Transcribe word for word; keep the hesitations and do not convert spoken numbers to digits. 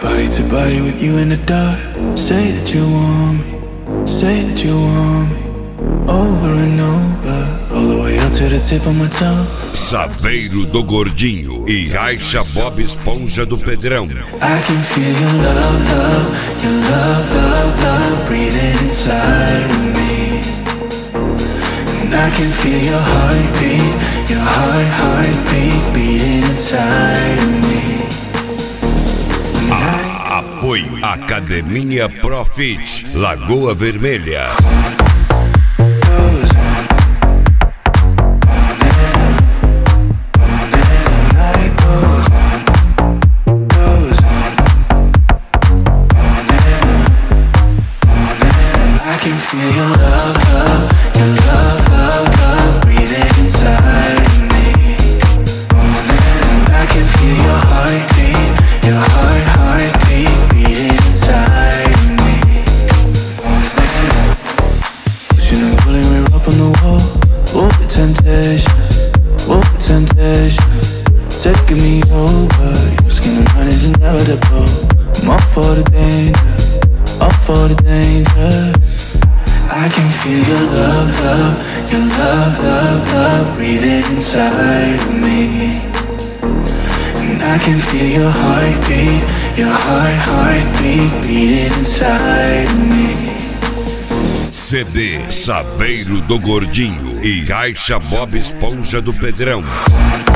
Body to body with you in the dark. Say that you want me, say that you want me. Over and over, all the way up to the tip of my tongue. Saveiro do Gordinho e Caixa Bob Esponja do Pedrão. I can feel your love, love, your love, love, love breathing inside of me. And I can feel your heartbeat, your heart, heartbeat beating inside of me. A Apoio Academia Profit Lagoa Vermelha. Taking me over, your skin and mine is inevitable. I'm up for the danger, up for the danger. I can feel your love, love, your love, love, love breathing inside of me. And I can feel your heartbeat, your heart, heartbeat beating inside of me. C D Saveiro do Gordinho e Caixa Bob Esponja do Pedrão.